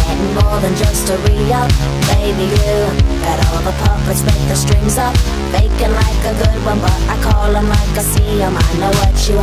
getting more than just a re-up. Baby, you got all the puppets with the strings up, faking like a good one, but I call them like I see them. I know what you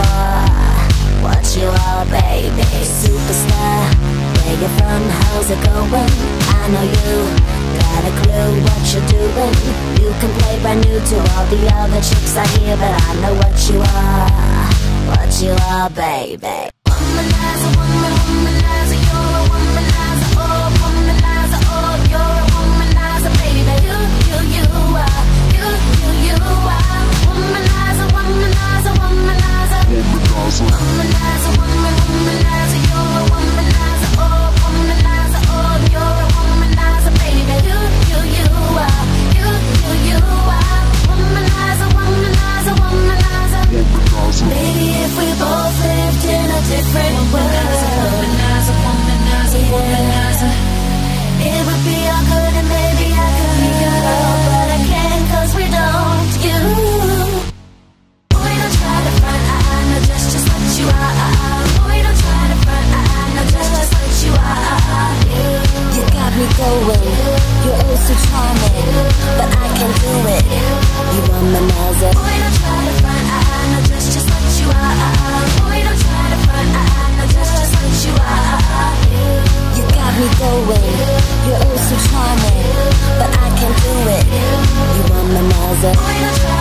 are, baby. Superstar, where you from, how's it going? I know you got a clue what you're doing. You can play brand new to all the other chicks I hear, but I know what you are, baby. Womanizer, womanizer, you're a womanizer, oh, womanizer, oh, you're a womanizer, baby. You are, you are. Womanizer, womanizer, womanizer, womanizer, womanizer, you're a womanizer, oh, womanizer, oh, you're a womanizer, baby. You are, you are. Womanizer, womanizer, womanizer. Maybe if we both lived in a different world, womanizer, womanizer, womanizer, it would be all good and maybe I could be your girl, but I can't 'cause we don't. You, boy, don't try to front, I know just what you are. Boy, don't try to front, I know just what you are. You got me going, you're oh so charming, but I can't do it. You womanizer. Boy, don't try to front, I know just what you are. Boy, don't try to front, I know just what you are. You got me going, you're oh so charming, but I can't do it. You womanizer. Boy, don't try